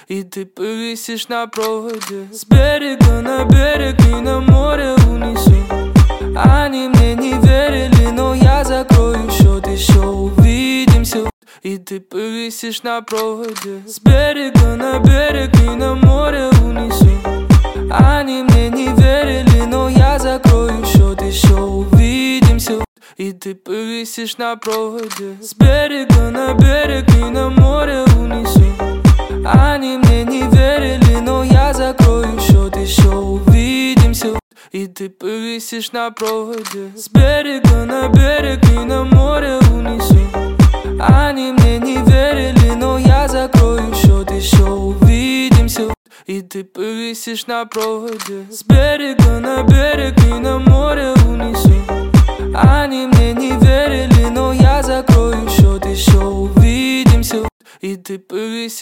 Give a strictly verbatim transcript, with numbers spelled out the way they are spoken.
И ты повисишь на проводе. С берега на берег и на море унесу. Они мне не верили, но я закрою счет. Еще увидимся. И ты повисишь на проводе. С берега на берег и на море унесу. Они мне не верили, но я закрою счет. Еще увидимся. И ты повисишь на проводе. С берега на берег и на море унесу. Они мне не верили, но я закрою счет. Еще увидимся. И ты повисишь на проводе. С берега на берег и на море унесу. Они мне не верили, но я закрою счет. Еще увидимся. И ты повисишь на проводе. С берега на берег и на море унесу. Они мне не верили, но я закрою счет. Еще увидимся. И ты повисишь.